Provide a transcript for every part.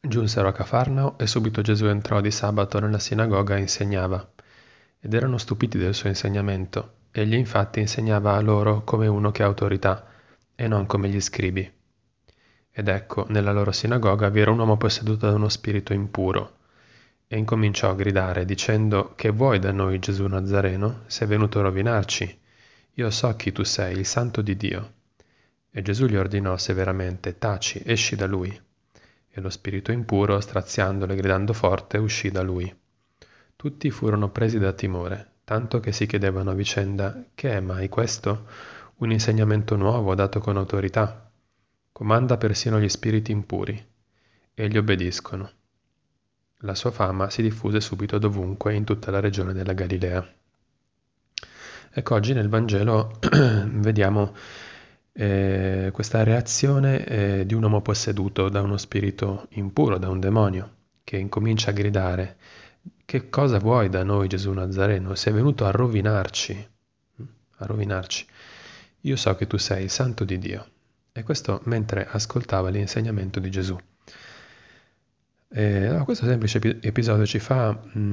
Giunsero a Cafarnao e subito Gesù entrò di sabato nella sinagoga e insegnava. Ed erano stupiti del suo insegnamento. Egli infatti insegnava a loro come uno che ha autorità, e non come gli scribi. Ed ecco, nella loro sinagoga vi era un uomo posseduto da uno spirito impuro, e incominciò a gridare, dicendo: Che vuoi da noi, Gesù Nazareno? Sei venuto a rovinarci? Io so chi tu sei, il Santo di Dio. E Gesù gli ordinò severamente: Taci, esci da lui. E lo spirito impuro, straziandolo e gridando forte, uscì da lui. Tutti furono presi da timore, tanto che si chiedevano a vicenda: Che è mai questo? Un insegnamento nuovo dato con autorità. Comanda persino gli spiriti impuri, e gli obbediscono. La sua fama si diffuse subito dovunque in tutta la regione della Galilea. Ecco, oggi nel Vangelo vediamo questa reazione di un uomo posseduto da uno spirito impuro, da un demonio, che incomincia a gridare: Che cosa vuoi da noi, Gesù Nazareno? Sei venuto a rovinarci, a rovinarci. Io so che tu sei il Santo di Dio. E questo mentre ascoltava l'insegnamento di Gesù. Allora, questo semplice episodio ci fa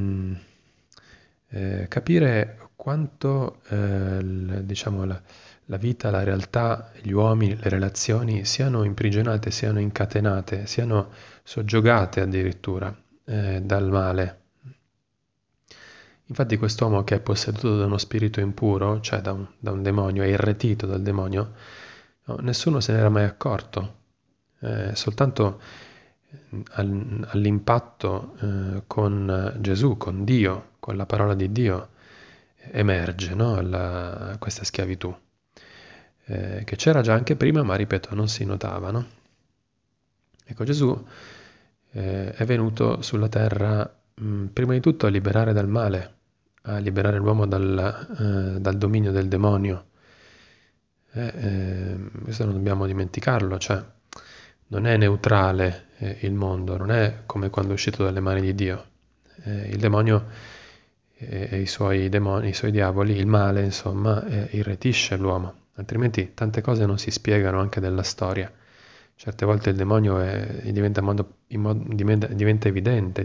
capire quanto diciamo, la vita, la realtà, gli uomini, le relazioni siano imprigionate, siano incatenate, siano soggiogate addirittura dal male. Infatti quest'uomo che è posseduto da uno spirito impuro, cioè da un demonio, è irretito dal demonio, no, nessuno se n'era mai accorto. Soltanto all'impatto con Gesù, con Dio, con la parola di Dio, emerge, no, questa schiavitù, che c'era già anche prima, ma ripeto, non si notava, no? Ecco, Gesù è venuto sulla terra prima di tutto a liberare dal male, a liberare l'uomo dal dominio del demonio. Questo non dobbiamo dimenticarlo, cioè non è neutrale il mondo, non è come quando è uscito dalle mani di Dio. Il demonio e i suoi diavoli, il male, insomma, irretisce l'uomo, altrimenti tante cose non si spiegano anche della storia. Certe volte il demonio diventa evidente,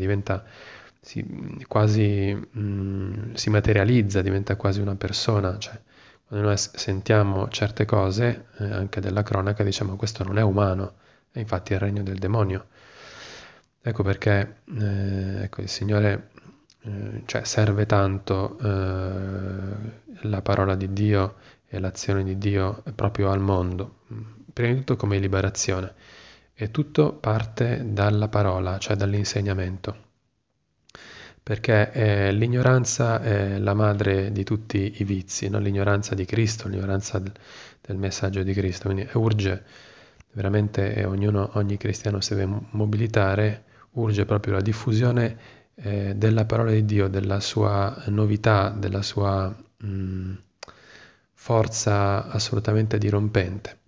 si materializza, diventa quasi una persona. Cioè, quando noi sentiamo certe cose, anche della cronaca, diciamo questo non è umano, e infatti è il regno del demonio. Ecco perché ecco, il Signore cioè, serve tanto la parola di Dio e l'azione di Dio proprio al mondo, prima di tutto come liberazione. E tutto parte dalla parola, cioè dall'insegnamento. Perché l'ignoranza è la madre di tutti i vizi, no? L'ignoranza di Cristo, l'ignoranza del messaggio di Cristo. Quindi urge veramente, e ogni cristiano si deve mobilitare, urge proprio la diffusione della parola di Dio, della sua novità, della sua forza assolutamente dirompente.